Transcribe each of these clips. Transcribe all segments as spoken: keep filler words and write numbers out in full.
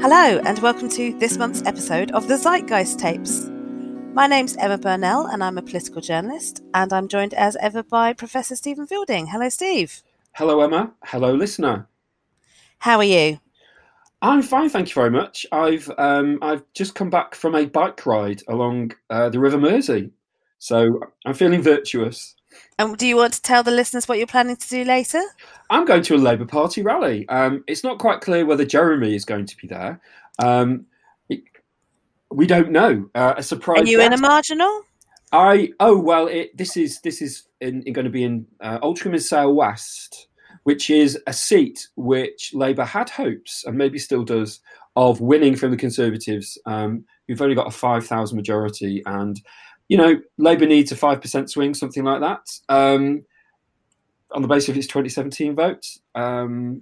Hello and welcome to this month's episode of the Zeitgeist Tapes. My name's Emma Burnell and I'm a political journalist, and I'm joined as ever by Professor Stephen Fielding. Hello, Steve. Hello, Emma. Hello, listener. How are you? I'm fine, thank you very much. I've um, I've just come back from a bike ride along uh, the River Mersey, so I'm feeling virtuous. And do you want to tell the listeners what you're planning to do later? I'm going to a Labour Party rally. Um, it's not quite clear whether Jeremy is going to be there. Um, it, we don't know. Uh, a surprise. Are you guest. in a marginal? I oh well, it, this is this is in, in going to be in uh, Oldcombe in Sale West, which is a seat which Labour had hopes, and maybe still does, of winning from the Conservatives, um, who've only got a five thousand majority. And, you know, Labour needs a five percent swing, something like that, um, on the basis of its twenty seventeen votes. Um,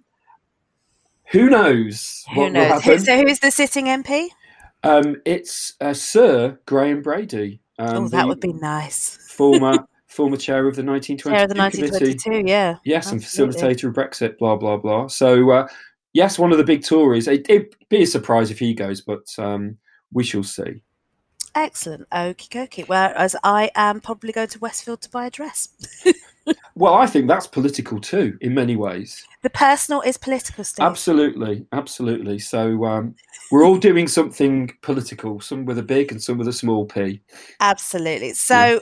who knows Who what knows? will happen? So who's the sitting M P? Um, it's uh, Sir Graham Brady. Um, oh, that would be nice. former... former chair of the nineteen twenty-two Chair of the nineteen twenty-two, committee. yeah. Yes, absolutely. And facilitator of Brexit, blah, blah, blah. So, uh, yes, one of the big Tories. It, it'd be a surprise if he goes, but um, we shall see. Excellent. Okie dokie. Whereas I am probably going to Westfield to buy a dress. Well, I think that's political too, in many ways. The personal is political, Steve. Absolutely, absolutely. So um, we're all doing something political, some with a big and some with a small p. Absolutely. So... Yeah.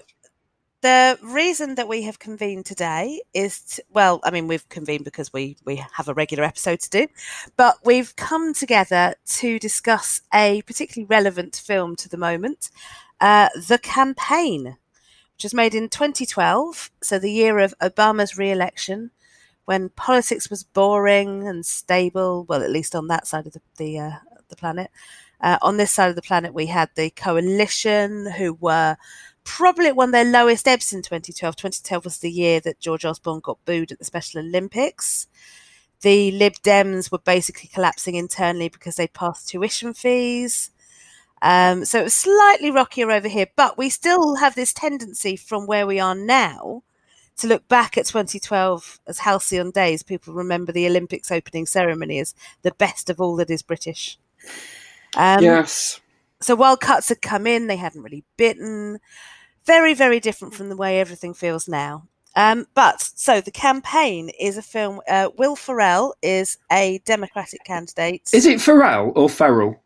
The reason that we have convened today is, to, well, I mean, we've convened because we, we have a regular episode to do, but we've come together to discuss a particularly relevant film to the moment, uh, The Campaign, which was made in twenty twelve, so the year of Obama's re-election, when politics was boring and stable, well, at least on that side of the, the, uh, the planet. Uh, on this side of the planet, we had the coalition, who were probably at one of their lowest ebbs in twenty twelve. twenty twelve was the year that George Osborne got booed at the Special Olympics. The Lib Dems were basically collapsing internally because they passed tuition fees. Um, so it was slightly rockier over here, but we still have this tendency from where we are now to look back at twenty twelve as halcyon days. People remember the Olympics opening ceremony as the best of all that is British. Um, yes. So while cuts had come in, they hadn't really bitten. Very, very different from the way everything feels now. Um, but, so The Campaign is a film. Uh, Will Ferrell is a Democratic candidate. Is it Farrell or Ferrell?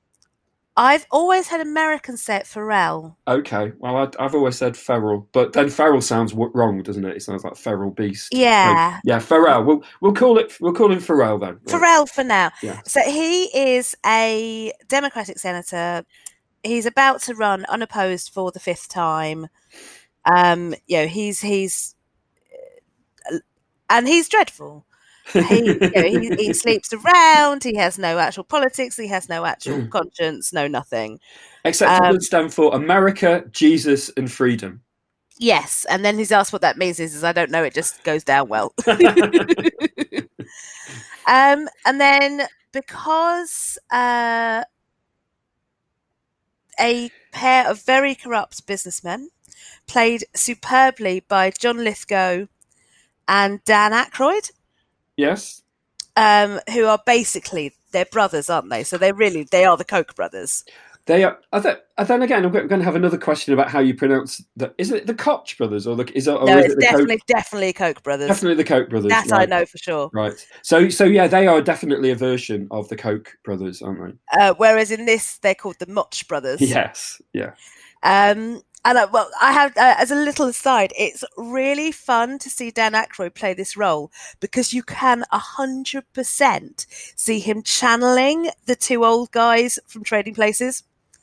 I've always had Americans say it Pharrell. Okay, well, I, I've always said Ferrell, but then Ferrell sounds w- wrong, doesn't it? It sounds like Feral Beast. Yeah. So, yeah, Farrell. We'll we'll call it we'll call him Farrell then. Right. Pharrell for now. Yeah. So he is a Democratic senator. He's about to run unopposed for the fifth time. Um, you know, he's he's and he's dreadful. He, you know, he, he sleeps around. He has no actual politics. He has no actual conscience. No nothing. Except Um, it would stand for America, Jesus, and Freedom. Yes, and then he's asked what that means. Is, is I don't know. It just goes down well. um, and then because uh, a pair of very corrupt businessmen, played superbly by John Lithgow and Dan Aykroyd. Yes. Um, who are basically, they're brothers, aren't they? So they really, they are the Koch brothers. They are. are they, and then again, I'm going to have another question about how you pronounce the. Is it the Koch brothers or the? Is it? Or No, is it's it the definitely, Koch, definitely Koch brothers. definitely the Koch brothers. That right. I know for sure. Right. So, so yeah, they are definitely a version of the Koch brothers, aren't they? Uh, whereas in this, they're called the Much brothers. Yes. Yeah. Um, and I, well, I have, uh, as a little aside, it's really fun to see Dan Aykroyd play this role because you can a hundred percent see him channeling the two old guys from Trading Places.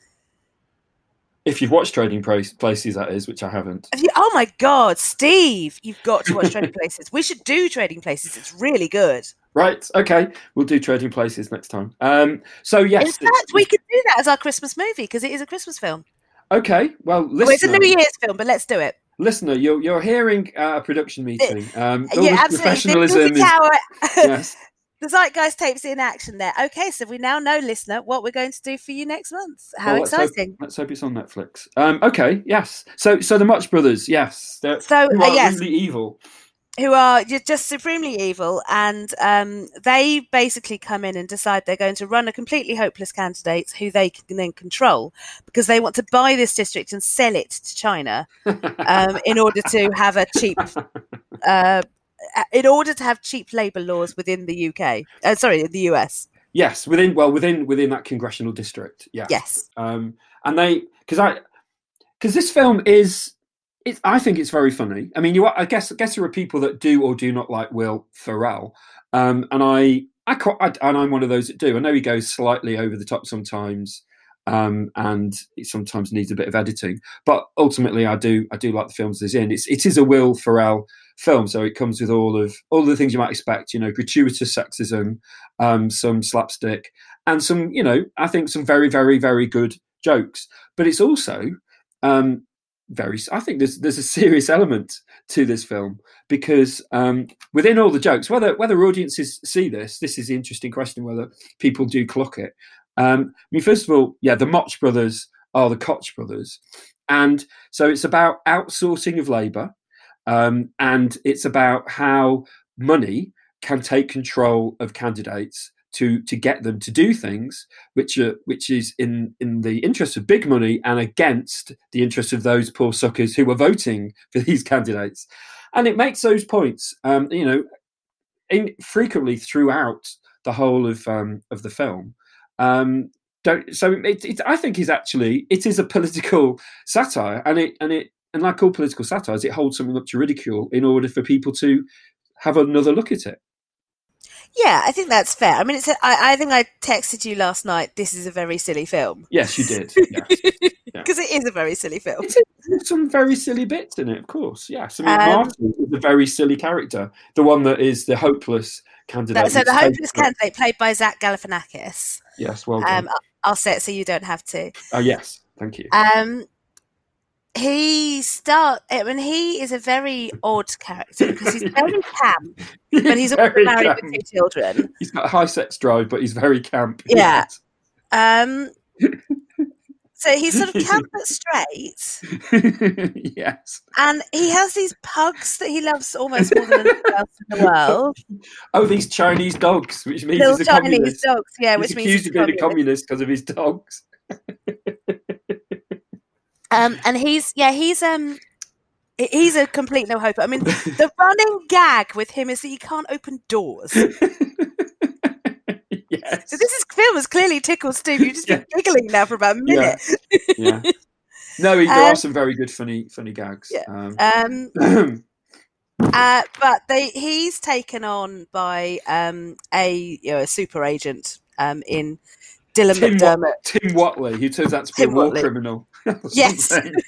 If you've watched Trading Places, that is, which I haven't. Have you, oh my God, Steve, you've got to watch Trading Places. We should do Trading Places. It's really good. Right. Okay. We'll do Trading Places next time. Um, so yes. In fact, we could do that as our Christmas movie because it is a Christmas film. Okay. Well, listener, well, it's a New Year's film, but let's do it. Listener, you're you're hearing uh, a production meeting. Um, yeah, absolutely. Professionalism The, Tower, is, yes. The Zeitgeist Tapes in action there. Okay, so we now know, listener, what we're going to do for you next month. How well, let's exciting. Hope, let's hope it's on Netflix. Um, okay, yes. So so the Much Brothers, yes. They're, so, who uh, are yes. really evil. who are just supremely evil, and um, they basically come in and decide they're going to run a completely hopeless candidate who they can then control, because they want to buy this district and sell it to China um, in order to have a cheap, uh, in order to have cheap labour laws within the U K. Uh, sorry, the U S. Yes, within well within within that congressional district. Yes. Yes. Um, and they because I because this film is. It, I think it's very funny. I mean, you. I guess. I guess there are people that do or do not like Will Ferrell, um, and I, I, I, and I'm one of those that do. I know he goes slightly over the top sometimes, um, and it sometimes needs a bit of editing. But ultimately, I do. I do like the films he's in. It's. It is a Will Ferrell film, so it comes with all of all of the things you might expect. You know, gratuitous sexism, um, some slapstick, and some. You know, I think some very, very, very good jokes. But it's also. Um, Very, I think there's there's a serious element to this film, because um, within all the jokes, whether whether audiences see this, this is the interesting question, whether people do clock it. Um, I mean, first of all, yeah, the Moch brothers are the Koch brothers, and so it's about outsourcing of labour, um, and it's about how money can take control of candidates to to get them to do things which are which is in in the interest of big money and against the interest of those poor suckers who are voting for these candidates. And it makes those points, um, you know, in, frequently throughout the whole of um, of the film. Um, don't, so it, it, I think is actually it is a political satire, and it and it and like all political satires, it holds something up to ridicule in order for people to have another look at it. Yeah, I think that's fair. I mean, it's. A, I, I think I texted you last night. This is a very silly film. Yes, you did. Because yes. yeah. It is a very silly film. There's some very silly bits in it, of course. Yes, I mean, um, Marty is a very silly character. The one that is the hopeless candidate. That, so the hopeless candidate, played by Zach Galifianakis. Yes, well done. Um, I'll say it so you don't have to. Oh yes, thank you. Um, he start. I mean, he is a very odd character because he's very camp, he's but he's also married camp. with two children. He's got a high sex drive, but he's very camp. Yeah. Um. So he's sort of camp but straight. Yes. And he has these pugs that he loves almost more than anything else in the world. Oh, these Chinese dogs, which means Little he's a Chinese communist. dogs, yeah, he's which means he's he's accused of being a communist because of his dogs. Um, and he's yeah he's um he's a complete no hope. I mean, the running gag with him is that he can't open doors. Yes. So this is film has clearly tickled Steve. You've just been yeah. giggling now for about a minute. Yeah. yeah. No, there um, are some very good funny funny gags. Yeah. Um, um uh, but they he's taken on by um a you know a super agent um in Dylan Tim McDermott. Wat- Tim Watley, who turns out to be Tim a war Watley. criminal. Yes.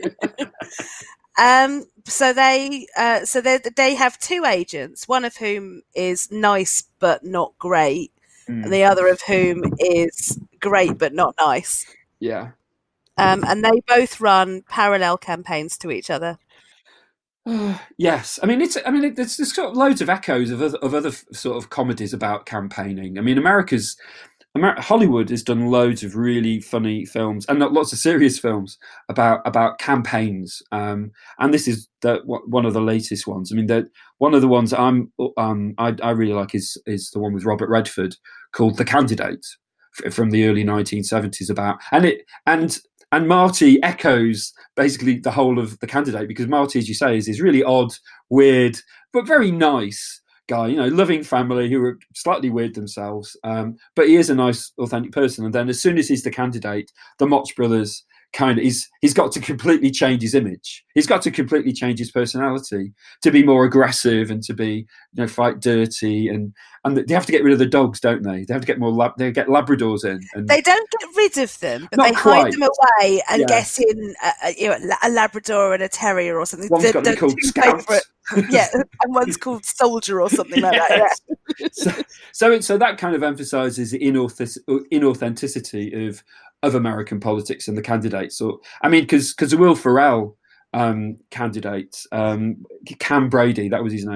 um. So they, uh, so they they have two agents, one of whom is nice but not great, mm. and the other of whom is great but not nice. Yeah. Um. And they both run parallel campaigns to each other. Uh, yes, I mean it's. I mean it, there's, there's sort of loads of echoes of other, of other sort of comedies about campaigning. I mean, America's. Hollywood has done loads of really funny films and lots of serious films about about campaigns, um, and this is the, one of the latest ones. I mean, the, one of the ones I'm um, I, I really like is is the one with Robert Redford called The Candidate from the early nineteen seventies. About and it and and Marty echoes basically the whole of The Candidate, because Marty, as you say, is this really odd, weird, but very nice guy, you know, loving family who are slightly weird themselves, um, but he is a nice, authentic person. And then as soon as he's the candidate, the Moch brothers kind of he's he's got to completely change his image. He's got to completely change his personality to be more aggressive and to be, you know, fight dirty, and and they have to get rid of the dogs, don't they? They have to get more lab, they get Labradors in. And they don't get rid of them, but Not they quite. hide them away and Yeah. get in a, you know, a Labrador and a Terrier or something. One's The- got to the be called two Scout. favourite- yeah, and one's called Soldier or something like that. Yeah. so, so, it, so that kind of emphasises the inauth- inauthenticity of of American politics and the candidates. So, I mean, because because the Will Ferrell um, candidate, um, Cam Brady, that was his name.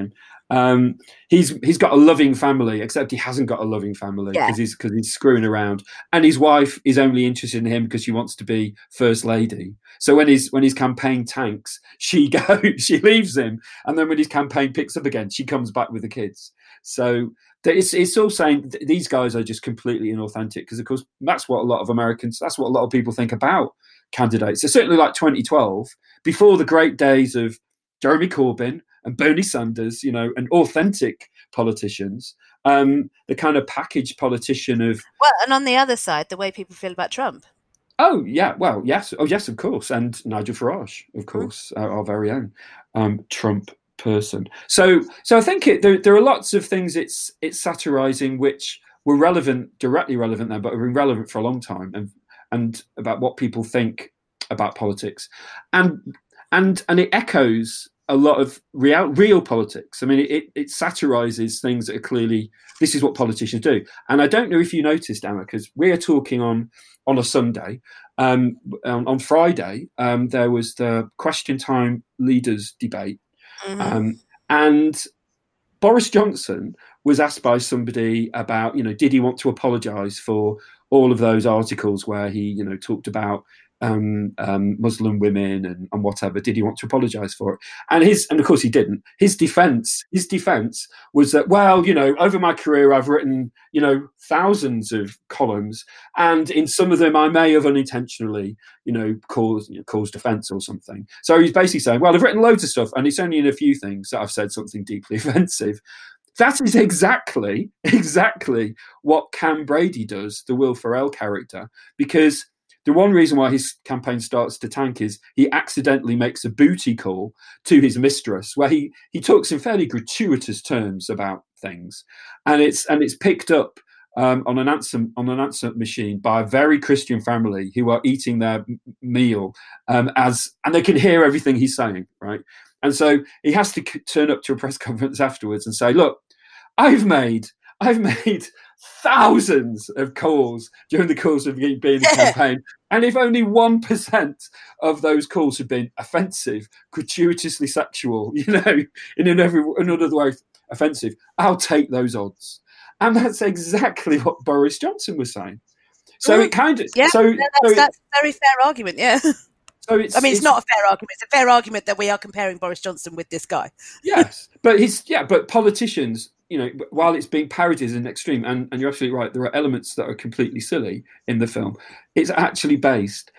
Um, he's he's got a loving family, except he hasn't got a loving family because Yeah. he's because he's screwing around, and his wife is only interested in him because she wants to be first lady. So when his when his campaign tanks, she goes, she leaves him, and then when his campaign picks up again, she comes back with the kids. So it's it's all saying these guys are just completely inauthentic because, of course, that's what a lot of Americans, that's what a lot of people think about candidates. So certainly, like twenty twelve, before the great days of Jeremy Corbyn and Bernie Sanders, you know, and authentic politicians, um, the kind of packaged politician of... Well, and on the other side, the way people feel about Trump. Oh, yeah, well, yes. Oh, yes, of course. And Nigel Farage, of course, mm. our, our very own um, Trump person. So so I think it, there, there are lots of things it's it's satirising which were relevant, directly relevant then, but have been relevant for a long time, and and about what people think about politics. And and and it echoes a lot of real real politics. I mean, it, it satirises things that are clearly, this is what politicians do. And I don't know if you noticed, Emma, because we are talking on on a Sunday. Um, on, on Friday, um, there was the Question Time leaders debate. Mm-hmm. Um, and Boris Johnson was asked by somebody about, you know, did he want to apologise for all of those articles where he, you know, talked about um, um, Muslim women and, and whatever. Did he want to apologise for it? And his, and of course he didn't. His defence, his defence was that, well, you know, over my career I've written, you know, thousands of columns, and in some of them I may have unintentionally, you know, caused you know, caused offence or something. So he's basically saying, well, I've written loads of stuff, and it's only in a few things that I've said something deeply offensive. That is exactly, exactly what Cam Brady does, the Will Ferrell character, because the one reason why his campaign starts to tank is he accidentally makes a booty call to his mistress, where he, he talks in fairly gratuitous terms about things, and it's and it's picked up um, on an answer on an answer machine by a very Christian family who are eating their meal um, as and they can hear everything he's saying, right? And so he has to c- turn up to a press conference afterwards and say, "Look, I've made I've made." thousands of calls during the course of being in the campaign, and if only one percent of those calls have been offensive, gratuitously sexual, you know, in another another way offensive, I'll take those odds." And that's exactly what Boris Johnson was saying. So mm, it kind of yeah, so, no, that's, so it, that's a very fair argument. Yeah. So it's, I mean, it's, it's not a fair argument. It's a fair argument that we are comparing Boris Johnson with this guy. Yes, but his yeah, but politicians, you know, while it's being parodied as an extreme, and, and you're absolutely right, there are elements that are completely silly in the film. It's actually based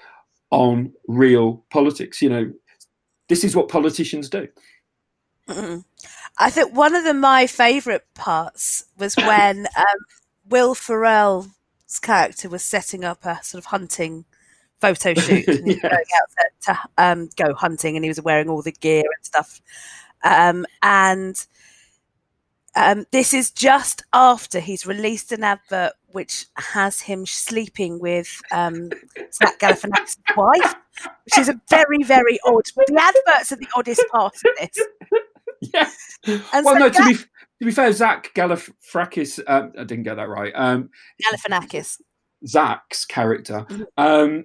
on real politics. You know, this is what politicians do. Mm-hmm. I think one of the, my favourite parts was when um, Will Ferrell's character was setting up a sort of hunting photo shoot, and he was yes. going out to, to um, go hunting, and he was wearing all the gear and stuff. Um, and um, this is just after he's released an advert which has him sleeping with um, Zach Galifianakis' wife, which is a very, very odd. The adverts are the oddest part of this. Yeah. And well, so no. that, To be to be fair, Zach Galifianakis, um, I didn't get that right. Um, Galifianakis. Zach's character um,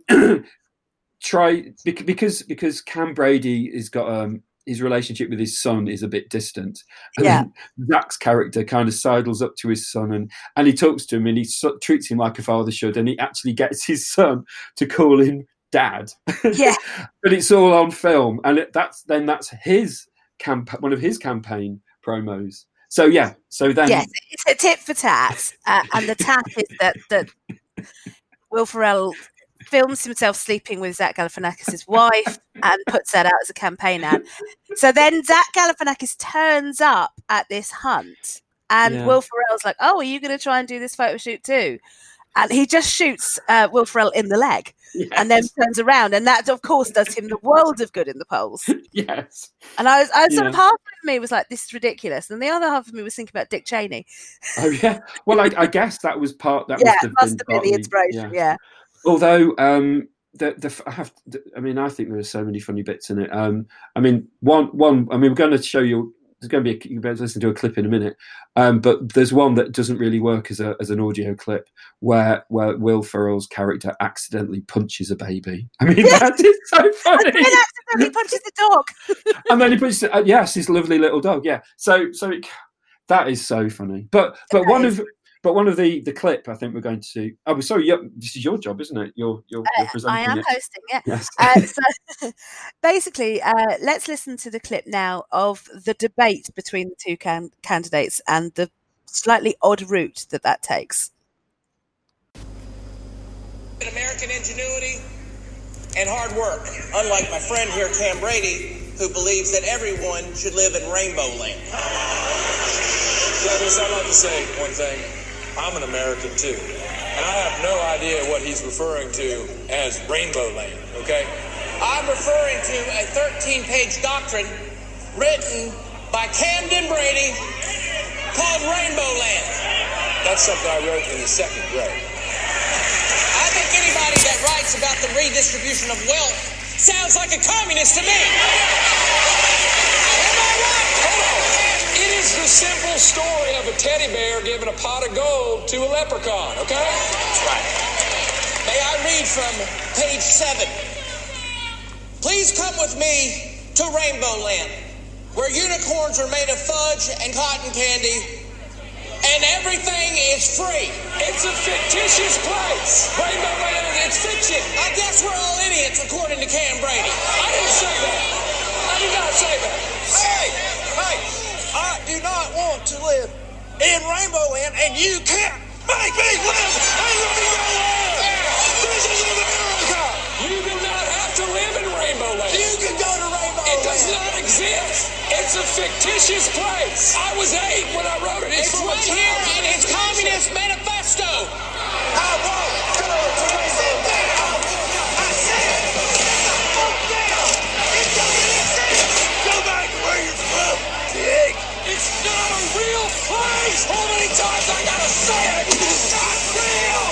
try because because Cam Brady has got um, his relationship with his son is a bit distant. And yeah, Zach's character kind of sidles up to his son and and he talks to him and he so, treats him like a father should, and he actually gets his son to call him Dad. Yeah, but it's all on film, and it, that's then that's his camp one of his campaign promos. So yeah, so then yes, it's a tit for tat, uh, and the tat is that that Will Ferrell films himself sleeping with Zach Galifianakis' wife and puts that out as a campaign ad. So then Zach Galifianakis turns up at this hunt, and yeah. Will Ferrell's like, "Oh, are you going to try and do this photo shoot too?" And he just shoots uh, Will Ferrell in the leg, yes. and then turns around, and that, of course, does him the world of good in the polls. Yes. And I was, I was yeah. sort of half of me was like, "This is ridiculous," and the other half of me was thinking about Dick Cheney. Oh yeah. Well, I, I guess that was part. That yeah, must have must been, have been the inspiration. Yeah. yeah. Although, um, the the I have, I mean, I think there are so many funny bits in it. Um, I mean, one one. I mean, we're going to show you there's going to be a, you'll be able to listen to a clip in a minute, um, but there's one that doesn't really work as a as an audio clip where where Will Ferrell's character accidentally punches a baby. I mean, that is so funny. And then accidentally punches the dog. And then he punches uh, yes, his lovely little dog. Yeah, so so it, that is so funny. But but That one is- of But one of the, the clip, I think we're going to. Oh, sorry. Yep, this is your job, isn't it? You're you're, you're Uh, presenting I am it. hosting it. Yes. Uh, so basically, uh, let's listen to the clip now of the debate between the two can- candidates and the slightly odd route that that takes. American ingenuity and hard work, unlike my friend here, Cam Brady, who believes that everyone should live in Rainbow Land. Travis, I'd like to say one thing. I'm an American too, and I have no idea what he's referring to as Rainbow Land, okay? I'm referring to a thirteen-page doctrine written by Camden Brady called Rainbow Land. That's something I wrote in the second grade. I think anybody that writes about the redistribution of wealth sounds like a communist to me. Am I right? Hold on. It is the simple story of a teddy bear giving a pot of gold to a leprechaun, okay? That's right. May I read from page seven? Please come with me to Rainbow Land, where unicorns are made of fudge and cotton candy, and everything is free. It's a fictitious place. Rainbow Land, it's fiction. I guess we're all idiots, according to Cam Brady. I didn't say that. I did not say that. Hey, hey, I do not want to live in Rainbow Land, and you can't make me live in Rainbow Land. This is America. You do not have to live in Rainbow Land. You can go to Rainbow It Land. does not exist. It's a fictitious place. I was eight when I wrote it. It's, It's from a right here in child's his imagination. Communist Manifesto. I won't go to Rainbow Land. I said, sit down. It's communistic. Go back to where you're from, pig. It's not a real place. How many times I gotta say it? It's not real.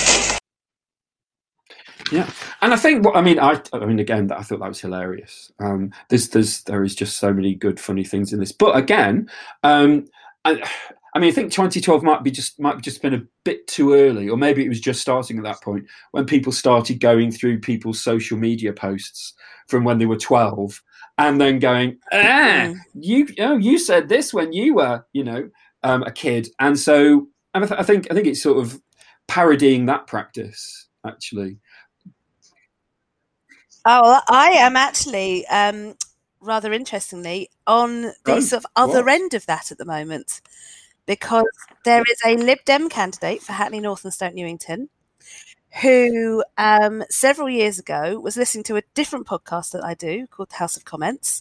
Yeah, and I think what I mean, I I mean, again, I thought that was hilarious. Um, there's there's there is just so many good, funny things in this. But again, um, I, I mean, I think twenty twelve might be just might have just been a bit too early, or maybe it was just starting at that point when people started going through people's social media posts from when they were twelve, and then going, ah, you oh, you said this when you were, you know, um, a kid, and so and I, th- I think I think it's sort of parodying that practice actually. Oh, well, I am actually, um, rather interestingly, on the Oh, sort of other what? end of that at the moment, because there is a Lib Dem candidate for Hackney North and Stoke Newington who um, several years ago was listening to a different podcast that I do called The House of Comments,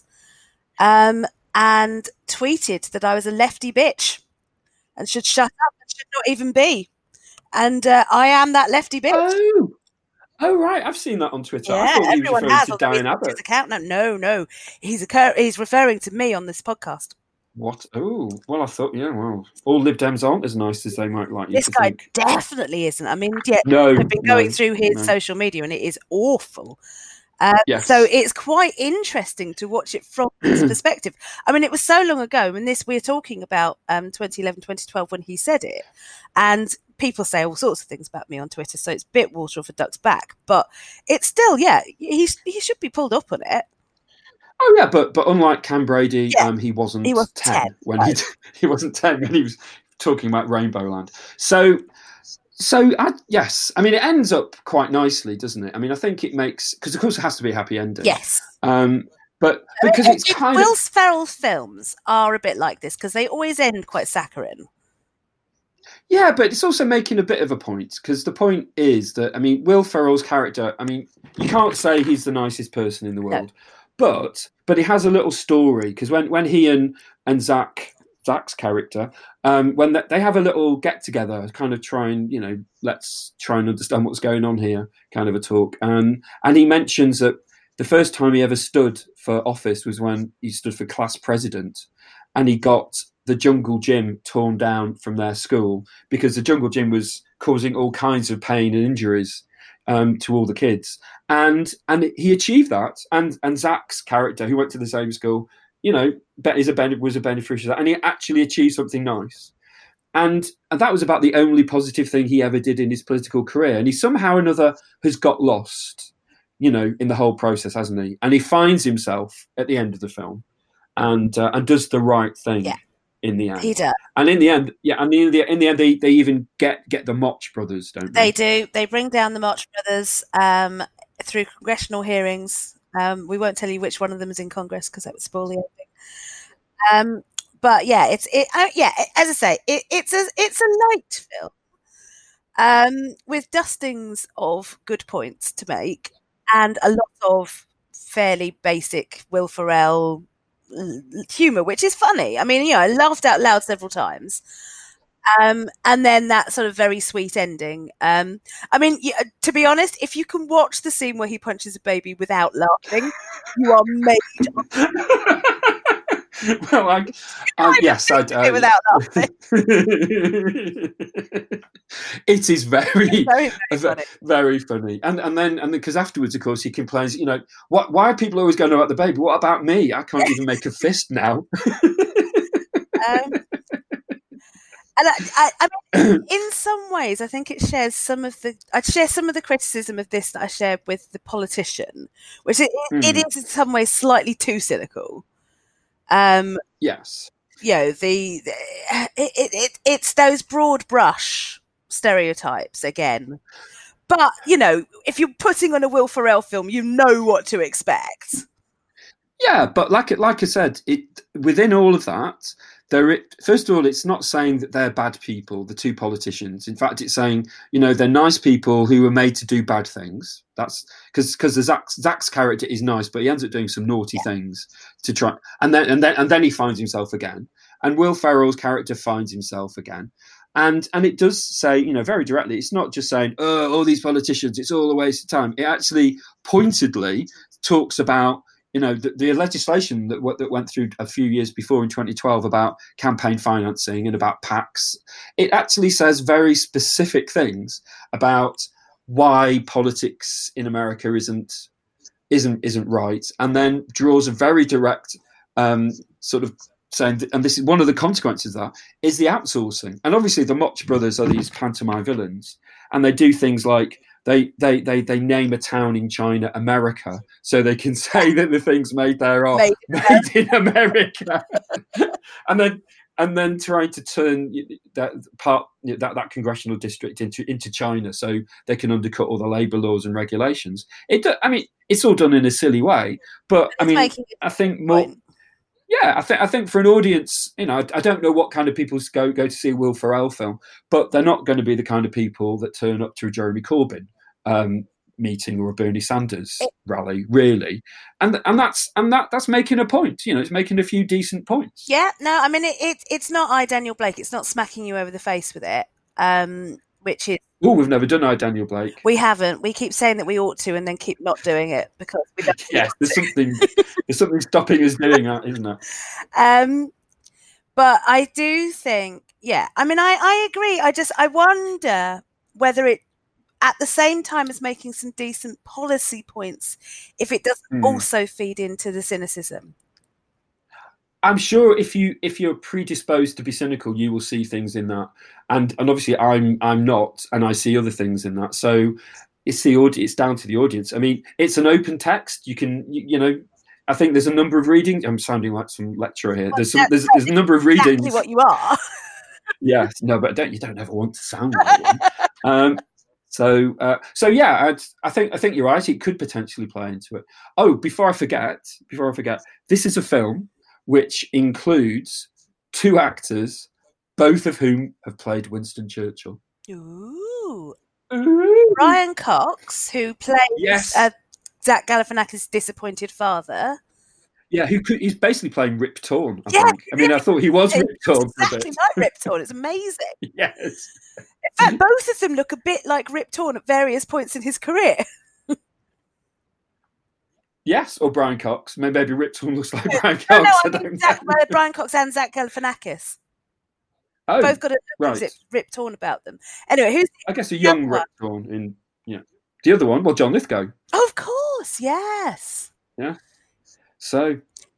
um, and tweeted that I was a lefty bitch and should shut up and should not even be. And uh, I am that lefty bitch. Oh, oh, right. I've seen that on Twitter. I Yeah, thought he was everyone referring has to on his Diane Abbott. account. No, no, no. He's a, he's referring to me on this podcast. What? Oh, well, I thought, yeah, well, all Lib Dems aren't as nice as they might like you This to guy think. definitely isn't. I mean, yeah, No, I've been going no, through his no. social media and it is awful. Uh, Yes. So it's quite interesting to watch it from his perspective. I mean, it was so long ago, and this we're talking about um, twenty eleven, twenty twelve when he said it, and people say all sorts of things about me on Twitter, so it's a bit water off a duck's back. But it's still, yeah, he he should be pulled up on it. Oh, yeah, but but unlike Cam Brady, Yeah, um, he wasn't, he wasn't ten, ten, when right. he he wasn't ten when he was talking about Rainbow Land. So. So I, yes, I mean it ends up quite nicely, doesn't it? I mean I think it makes because of course it has to be a happy ending. Yes. Um, but because it's It- kind Will of Ferrell's films are a bit like this because they always end quite saccharine. yeah, but it's also making a bit of a point because the point is that I mean Will Ferrell's character. I mean you can't say he's the nicest person in the world, but but he has a little story because when when he and and Zach. Zach's character, um, when they have a little get together, kind of try and, you know, let's try and understand what's going on here, kind of a talk. Um, and he mentions that the first time he ever stood for office was when he stood for class president, and he got the jungle gym torn down from their school because the jungle gym was causing all kinds of pain and injuries um, to all the kids. And and he achieved that. And and Zach's character, who went to the same school, you know, is a was a beneficiary of that, and he actually achieved something nice. And, and that was about the only positive thing he ever did in his political career. And he somehow or another has got lost, you know, in the whole process, hasn't he? And he finds himself at the end of the film, and uh, and does the right thing yeah. in the end. He does. And in the end, yeah, and in the, in the end, they, they even get get the Moch brothers, don't they? They do. They bring down the Moch brothers um, through congressional hearings. Um, we won't tell you which one of them is in Congress because that would spoil the ending. Um, But yeah, it's it. Uh, yeah, as I say, it, it's a it's a light film, um, with dustings of good points to make and a lot of fairly basic Will Ferrell humour, which is funny. I mean, you know, I laughed out loud several times, um, and then that sort of very sweet ending. Um, I mean, yeah, to be honest, if you can watch the scene where he punches a baby without laughing, you are made of. Well, I, I yes, I do. Without laughing, it is very, very, very funny. very funny. And and then and because afterwards, of course, he complains. You know, what? Why are people always going about the baby? What about me? I can't even make a fist now. um, and I, I, I mean, in some ways, I think it shares some of the. I share some of the criticism of this that I shared with The Politician, which it, mm. it is in some ways slightly too cynical. Um, yes, you know, the, the it, it, it it's those broad brush stereotypes again, but you know, if you're putting on a Will Ferrell film, you know what to expect. Yeah, but like like I said, it within all of that, there. It, first of all, it's not saying that they're bad people, the two politicians. In fact, it's saying, you know, they're nice people who were made to do bad things. That's because because Zach's, Zach's character is nice, but he ends up doing some naughty yeah. things to try, and then and then and then he finds himself again. And Will Ferrell's character finds himself again. And and it does say, you know, very directly, it's not just saying, oh, all these politicians, it's all a waste of time. It actually pointedly talks about, you know, the, the legislation that that went through a few years before in twenty twelve about campaign financing and about PACs. It actually says very specific things about why politics in America isn't isn't isn't right, and then draws a very direct um, sort of saying, and this is one of the consequences of that is the outsourcing. And obviously, the Moch brothers are these pantomime villains, and they do things like They, they they they name a town in China America, so they can say that the things made there are made, made in America, and then and then trying to turn that part that, that congressional district into into China, so they can undercut all the labour laws and regulations. It, I mean, it's all done in a silly way, but I mean, I think more. Point. Yeah, I think I think for an audience, you know, I, I don't know what kind of people go go to see a Will Ferrell film, but they're not going to be the kind of people that turn up to a Jeremy Corbyn um, meeting or a Bernie Sanders rally, really, and and that's and that that's making a point. You know, it's making a few decent points. Yeah, no, I mean it, it it's not I Daniel Blake. It's not smacking you over the face with it, um, which is. Oh, we've never done I Daniel Blake. We haven't. We keep saying that we ought to, and then keep not doing it because we don't. Yeah, there's something. There's something stopping us doing that, isn't there? Um, but I do think, yeah. I mean, I, I agree. I just I wonder whether it, at the same time as making some decent policy points, if it doesn't mm. also feed into the cynicism. I'm sure if you if you're predisposed to be cynical, you will see things in that, and and obviously I'm I'm not, and I see other things in that. So it's the audience. It's down to the audience. I mean, it's an open text. You can you, you know. I think there's a number of readings. I'm sounding like some lecturer here. There's some, there's, there's a number of readings. Exactly what you are. Yes, no, but don't you don't ever want to sound like one. Um, so, uh, so yeah, I'd, I think I think you're right. It could potentially play into it. Oh, before I forget, before I forget, this is a film which includes two actors, both of whom have played Winston Churchill. Ooh, Ooh. Brian Cox, who plays. Yes. Uh, Zach Galifianakis' disappointed father. Yeah, who could, he's basically playing Rip Torn, I yeah, think. I mean, I thought he was Rip Torn. Exactly like Rip Torn. It's amazing. Yes. In fact, both of them look a bit like Rip Torn at various points in his career. Yes, or Brian Cox. Maybe Rip Torn looks like Brian Cox. No, no, I, I mean Zach, uh, Brian Cox and Zach Galifianakis. Oh, both got a right. Rip Torn about them. Anyway, who's I guess a young Rip Torn in yeah. The other one, well, John Lithgow. Oh, of course, yes. Yeah. So,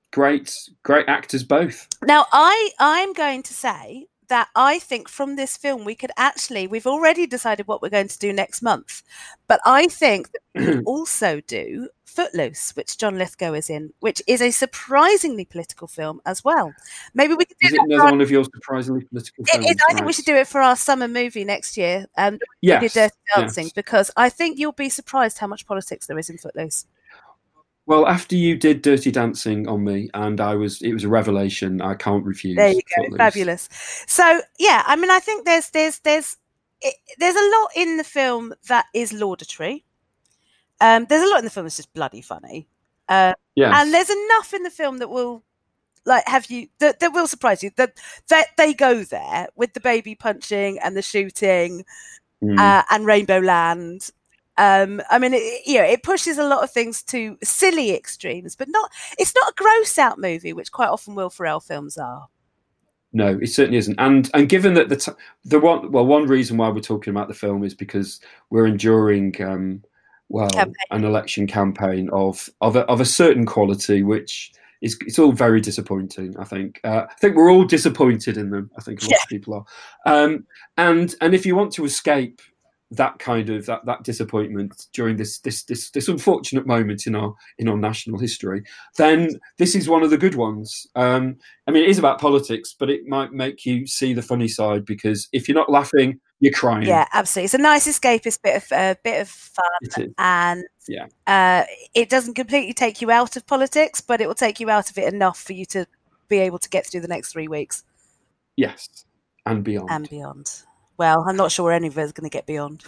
great, great actors both. Now, I I'm going to say that I think from this film we could actually, we've already decided what we're going to do next month, but I think that we could also do Footloose, which John Lithgow is in, which is a surprisingly political film as well. Maybe we could do Is it that another for our- one of your surprisingly political It films? is. I think we Right. should do it for our summer movie next year. Um, we Yes, did Dirty Dancing, yes. because I think you'll be surprised how much politics there is in Footloose. Well, after you did Dirty Dancing on me, and I was, it was a revelation. I can't refuse. There you go, Footloose. fabulous. So yeah, I mean, I think there's there's there's it, there's a lot in the film that is laudatory. Um, there's a lot in the film that's just bloody funny, uh, Yes. and there's enough in the film that will like have you that, that will surprise you. That that they go there with the baby punching and the shooting Mm. uh, and Rainbow Land. Um, I mean, it, you know, it pushes a lot of things to silly extremes, but not. It's not a gross out movie, which quite often Will Ferrell films are. No, it certainly isn't. And and given that the t- the one well one reason why we're talking about the film is because we're enduring um, well Campaign. an election campaign of of a, of a certain quality, which is it's all very disappointing. I think uh, I think we're all disappointed in them. I think a lot Yeah. of people are. Um, and and if you want to escape that kind of that, that disappointment during this, this this this unfortunate moment in our in our national history, then this is one of the good ones. Um, I mean, it is about politics, but it might make you see the funny side, because if you're not laughing, you're crying. Yeah, absolutely. It's a nice escapist bit of a uh, bit of fun, It is. and Yeah. uh, it doesn't completely take you out of politics, but it will take you out of it enough for you to be able to get through the next three weeks Yes, and beyond. and beyond. Well, I'm not sure any of us are going to get beyond.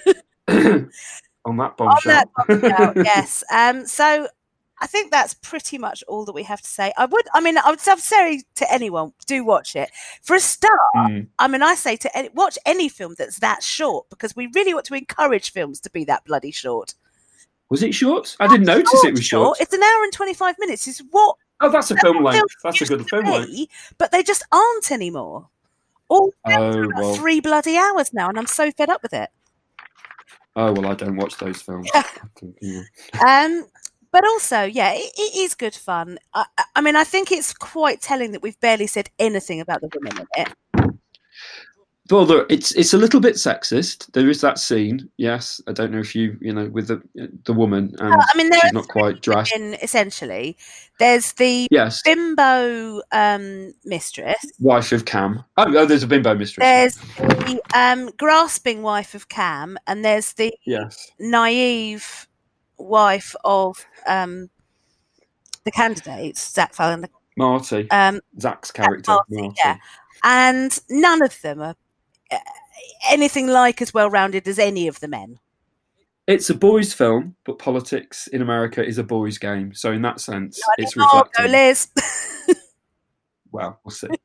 On that bombshell. On that bombshell, yes. Um, so I think that's pretty much all that we have to say. I would, I mean, I would say to anyone, do watch it. For a start, Mm. I mean, I say to any, watch any film that's that short, because we really want to encourage films to be that bloody short. Was it short? I didn't notice it was short. It's an hour and twenty-five minutes. It's what Oh, that's a film length. films That's a used good to film length. be, but they just aren't anymore. All films are Oh, about well. three bloody hours now, and I'm so fed up with it. Oh, well, I don't watch those films. Yeah. I think, yeah. Um, but also, yeah, it, it is good fun. I, I mean, I think it's quite telling that we've barely said anything about the women in it. Well, look, it's it's a little bit sexist. There is that scene, yes. I don't know if you, you know, with the the woman, and I mean, there she's are not quite dressed. women, essentially. There's the Yes, bimbo um, mistress. wife of Cam. Oh, oh, there's a bimbo mistress. There's the um, grasping wife of Cam, and there's the Yes, naive wife of um, the candidate, Zach Fallon. Marty, Um, Zach's character. Marty, Marty. yeah. And none of them are uh, anything like as well-rounded as any of the men. It's a boys' film, but politics in America is a boys' game. So in that sense, Not it's anymore, reflected. go Liz. Well, we'll see.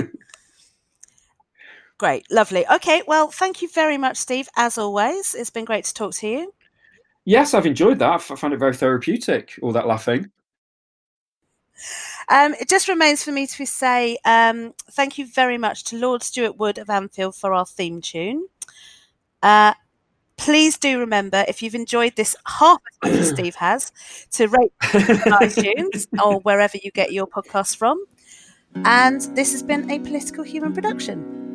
Great, lovely. Okay, well, thank you very much, Steve. As always, it's been great to talk to you. Yes, I've enjoyed that. I found it very therapeutic, all that laughing. Um, it just remains for me to say um, thank you very much to Lord Stuart Wood of Anfield for our theme tune. Uh, please do remember, if you've enjoyed this half as much as Steve has, to rate on iTunes or wherever you get your podcasts from. And this has been a Political Human production.